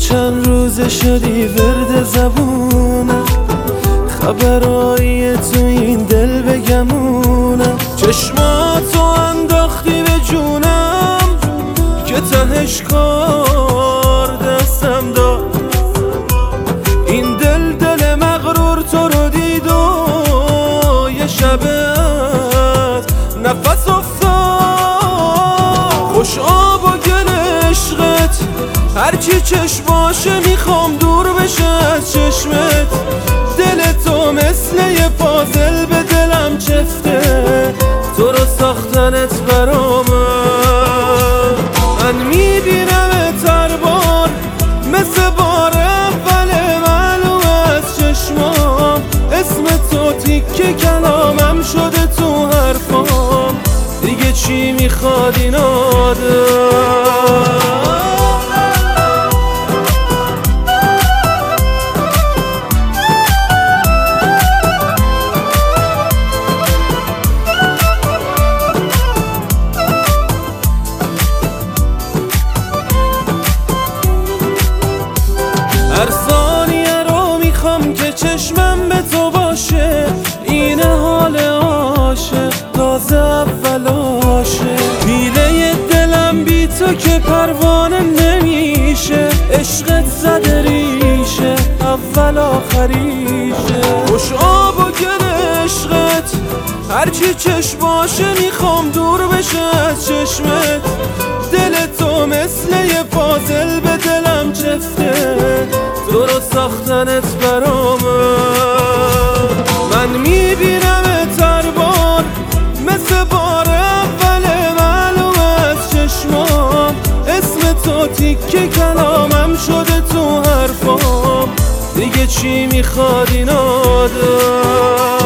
چند روز شدی ورد زبونم، خبرایی تو این دل بگمونم. چشماتو انداختی به جونم که تهش کار دستم داد. این دل مغرور تو رو دید و یه شبت نفس افتاد. خوش آب و گل عشقت هرچی چشماشه میخوام دور بشه از چشمت. دل تو مثل یه پازل به دلم چفته، تو رو ساختنت برامه. من میبینمت هر بار مثل بار اول معلوم از چشمام. اسم تو تیکه کلامم شده تو حرفام، دیگه چی میخواد این آدم؟ هر ثانیه رو میخوام که چشمم به تو باشه. این حال عاشق تازه اولاشه. پیله دلم بی تو که پروانه نمیشه. عشقت زده ریشه اول آخریشه. خوش آب و گل عشقت هرچی چشماشه میخوام دور بشه از چشمت. دل تو مثل یه پازل به دلم چفته، تو رو ساختنت برامه. من میبینمت هر بار مثل بار اول معلوم از چشمام. اسم تو تیکه کلامم شده تو حرفام، دیگه چی میخواد این آدم؟